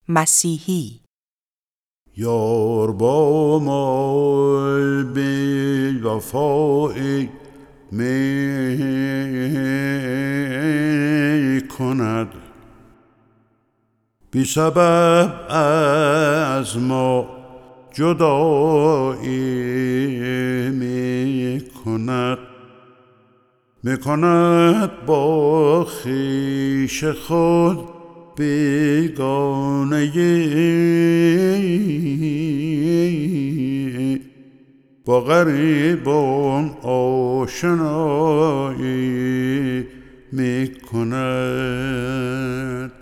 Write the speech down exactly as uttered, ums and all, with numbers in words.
مسیحی. یار با ما بی وفایی می کند، بی سبب از ما جدایی می کند، می کند با خویش خود بیگانگی، با غریبان آشنایی می کند.